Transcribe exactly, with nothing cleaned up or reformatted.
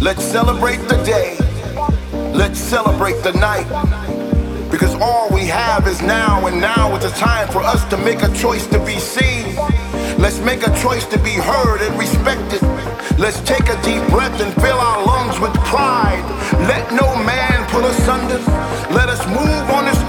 Let's celebrate the day. Let's celebrate the night. Because all we have is now, and now is the time for us to make a choice to be seen. Let's make a choice to be heard and respected. Let's take a deep breath and fill our lungs with pride. Let no man pull us under. Let us move on this